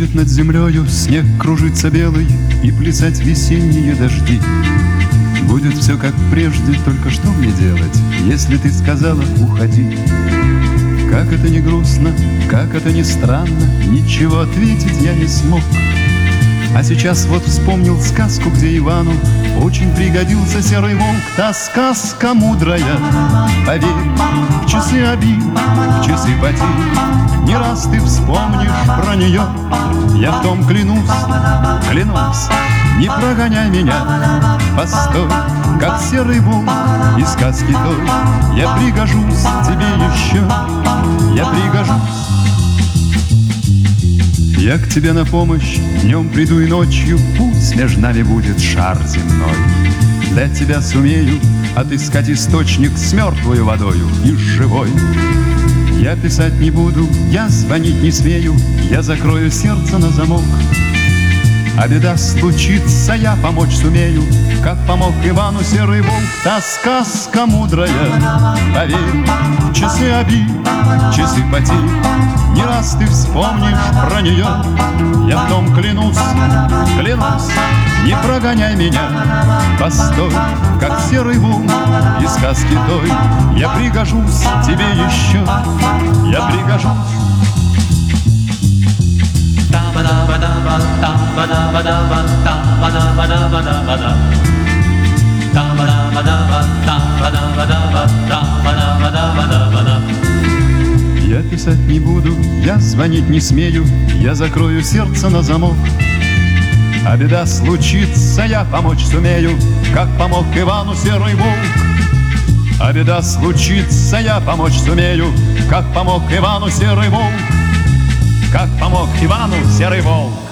Будет над землею снег кружиться белый и плясать весенние дожди. Будет все как прежде, только что мне делать, если ты сказала уходи? Как это не грустно, как это не странно, ничего ответить я не смог. А сейчас вот вспомнил сказку, где Ивану очень пригодился серый волк. Та сказка мудрая, поверь, в часы обид, в часы потерь, не раз ты вспомнишь про нее. Я в том клянусь, клянусь, не прогоняй меня, постой, как серый волк из сказки той. Я пригожусь тебе еще, я пригожусь. Я к тебе на помощь днем приду и ночью, пусть между нами будет шар земной. Для тебя сумею отыскать источник с мертвою водою и с живой. Я писать не буду, я звонить не смею, я закрою сердце на замок. А беда случится, я помочь сумею, как помог Ивану серый волк. Та сказка мудрая, поверь, в часы обид, в часы потерь, не раз ты вспомнишь про нее. Я в том клянусь, клянусь, не прогоняй меня, постой, как серый волк из сказки той. Я пригожусь тебе еще, я пригожусь. Я писать не буду, я звонить не смею, я закрою сердце на замок. А беда случится, я помочь сумею, как помог Ивану серый волк. А беда случится, я помочь сумею, как помог Ивану серый волк. Как помог Ивану серый волк.